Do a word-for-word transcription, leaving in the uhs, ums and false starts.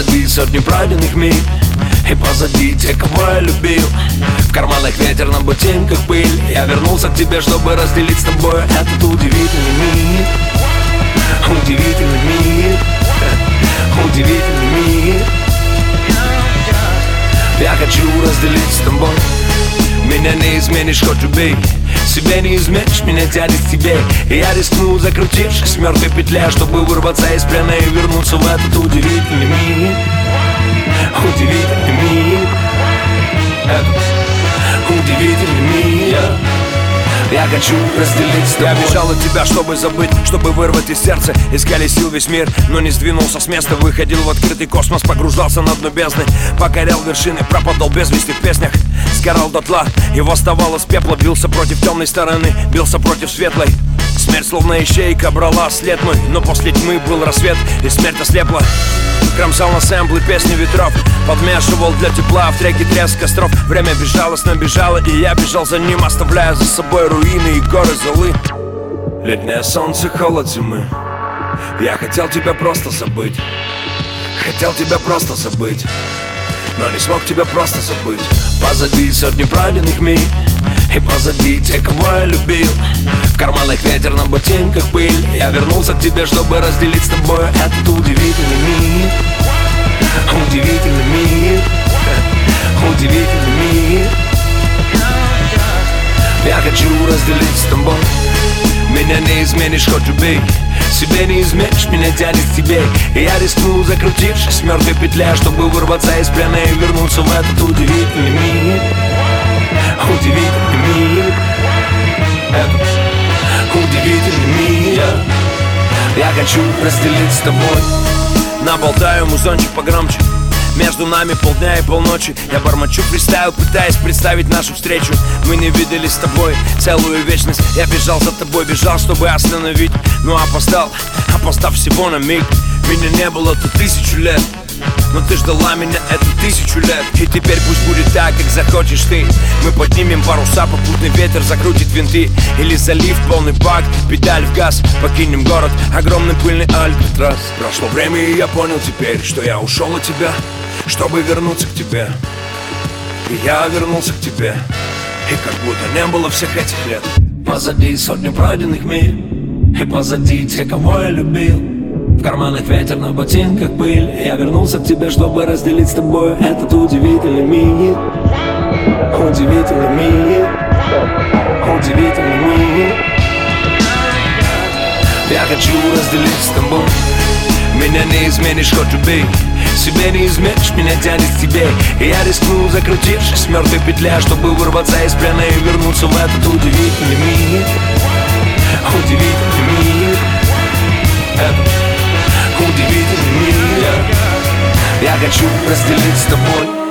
Позади сотни пройденных миль, и позади те, кого я любил. В карманах ветер, на ботинках пыль. Я вернулся к тебе, чтобы разделить с тобой этот удивительный мир. Удивительный мир. Удивительный мир. Я хочу разделить с тобой. Меня не изменишь, хоть убей. Себя не изменишь, меня тянет к тебе. И я рискну, закрутившись в мертвой петле, чтобы вырваться из плена и вернуться в этот удивительный мир. Удивительный мир. Этот удивительный мир. Я хочу разделить с тобой. Я бежал от тебя, чтобы забыть, чтобы вырвать из сердца. Искали сил весь мир, но не сдвинулся с места. Выходил в открытый космос, погружался на дно бездны. Покорял вершины, пропадал без вести в песнях. Сгорал дотла и восставал из пепла. Бился против темной стороны, бился против светлой. Смерть словно ищейка брала след мой, но после тьмы был рассвет, и смерть ослепла. Кромсал на сэмплы песни ветров, подмешивал для тепла в треке треск костров. Время безжалостно бежало, и я бежал за ним, оставляя за собой руины и горы золы. Летнее солнце, холод зимы. Я хотел тебя просто забыть. Хотел тебя просто забыть, но не смог тебя просто забыть. Позади сотни пройденных миль, и позади те, кого я любил. В карманах ветер, на ботинках пыль. Я вернулся к тебе, чтобы разделить с тобой этот удивительный мир. Удивительный мир. Удивительный мир. Я хочу разделить с тобой. Меня не изменишь, хоть убей. Себя не изменишь, меня тянет к тебе. И я рискну, закрутившись в мертвой петле, чтобы вырваться из плена и вернуться в этот удивительный мир. Удивительный мир. Этот удивительный мир. Я хочу разделить с тобой. Наболтаю музончик погромче. Между нами полдня и полночи. Я бормочу фристайл, пытаясь представить нашу встречу. Мы не виделись с тобой целую вечность. Я бежал за тобой, бежал, чтобы остановить. Но опоздал, опоздав всего на миг. Меня не было тут тысячу лет, но ты ждала меня эту тысячу лет. И теперь пусть будет так, как захочешь ты. Мы поднимем паруса, попутный ветер закрутит винты. Или залив полный бак, педаль в газ. Покинем город, огромный пыльный Алькатрас. Прошло время, и я понял теперь, что я ушел от тебя, чтобы вернуться к тебе. И я вернулся к тебе, и как будто не было всех этих лет. Позади сотни пройденных миль, и позади те, кого я любил. В карманах ветер, на ботинках пыль. Я вернулся к тебе, чтобы разделить с тобой этот удивительный мир. Удивительный мир. Удивительный мир. Я хочу разделить с тобой. Меня не изменишь, хоть убей. Себя не изменишь, меня тянет к тебе. И я рискну, закрутившись в мертвой петле, чтобы вырваться из плена и вернуться в этот удивительный мир. Удивительный мир. Этот удивительный мир. Я хочу разделить с тобой.